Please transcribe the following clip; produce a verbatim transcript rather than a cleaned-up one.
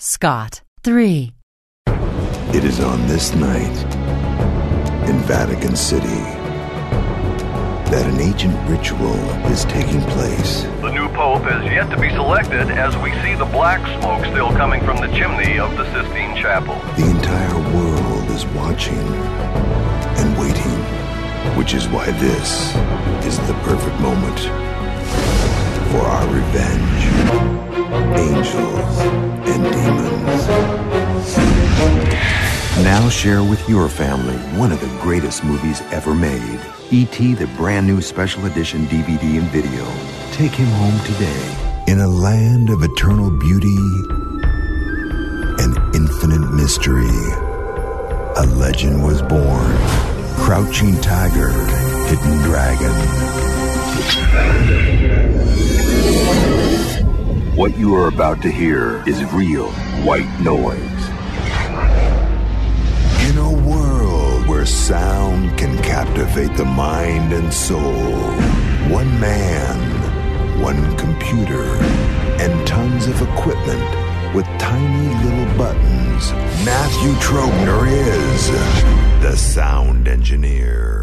Scott. three. It is on this night in Vatican City that an ancient ritual is taking place. The new pope is yet to be selected as we see the black smoke still coming from the chimney of the Sistine Chapel. The entire world is watching and waiting, which is why this is the perfect moment for our revenge. Angels and demons. Now share with your family one of the greatest movies ever made. E T the brand new special edition D V D and video. Take him home today. In a land of eternal beauty and infinite mystery, a legend was born. Crouching Tiger, Hidden Dragon. What you are about to hear is real white noise. In a world where sound can captivate the mind and soul, one man, one computer, and tons of equipment with tiny little buttons, Matthew Trogner is the sound engineer.